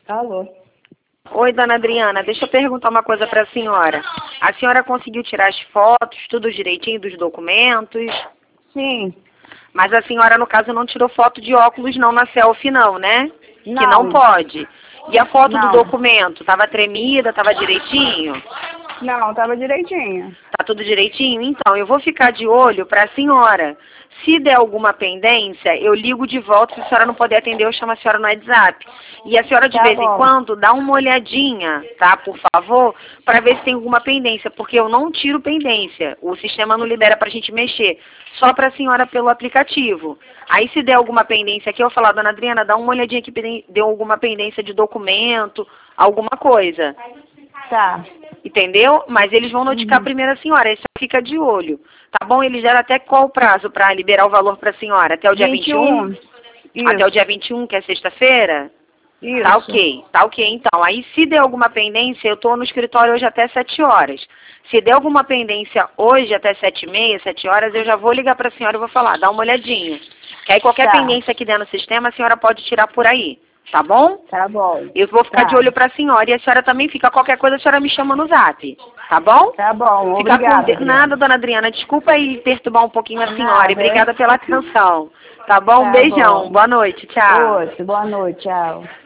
Alô? Oi, dona Adriana, deixa eu perguntar uma coisa para a senhora. A senhora conseguiu tirar as fotos, tudo direitinho dos documentos? Sim. Mas a senhora, no caso, não tirou foto de óculos não na selfie não, né? Não. Que não pode. E a foto do Não. documento, tava tremida, tava direitinho? Não, tava direitinho. Tá tudo direitinho? Então, eu vou ficar de olho para a senhora. Se der alguma pendência, eu ligo de volta. Se a senhora não puder atender, eu chamo a senhora no WhatsApp. E a senhora, de Tá vez em bom. quando, dá uma olhadinha, tá? Por favor, para ver se tem alguma pendência. Porque eu não tiro pendência. O sistema não libera pra gente mexer. Só para a senhora pelo aplicativo. Aí, se der alguma pendência aqui, eu vou falar, dona Adriana, dá uma olhadinha que deu alguma pendência de documento, alguma coisa. Tá. Entendeu? Mas eles vão notificar primeiro a senhora, aí só fica de olho. Tá bom? Eles deram até qual o prazo para liberar o valor para a senhora? Até o dia 21? Isso. Até o dia 21, que é sexta-feira? Isso. Tá ok então. Aí se der alguma pendência, eu estou no escritório hoje até 7 horas. Se der alguma pendência hoje até 7h30, 7 horas, eu já vou ligar para a senhora e vou falar, dá uma olhadinha. Que aí qualquer Tá. pendência que der no sistema, a senhora pode tirar por aí. Tá bom? Tá bom. Eu vou ficar Tá. de olho para a senhora. E a senhora também fica, qualquer coisa, a senhora me chama no zap. Tá bom? Tá bom, Fica obrigada. com nada, dona Adriana. Desculpa aí perturbar um pouquinho a senhora. Nada, E obrigada pela atenção. Tá bom? Tá Beijão. bom. Boa noite. Tchau. Outro, boa noite, tchau.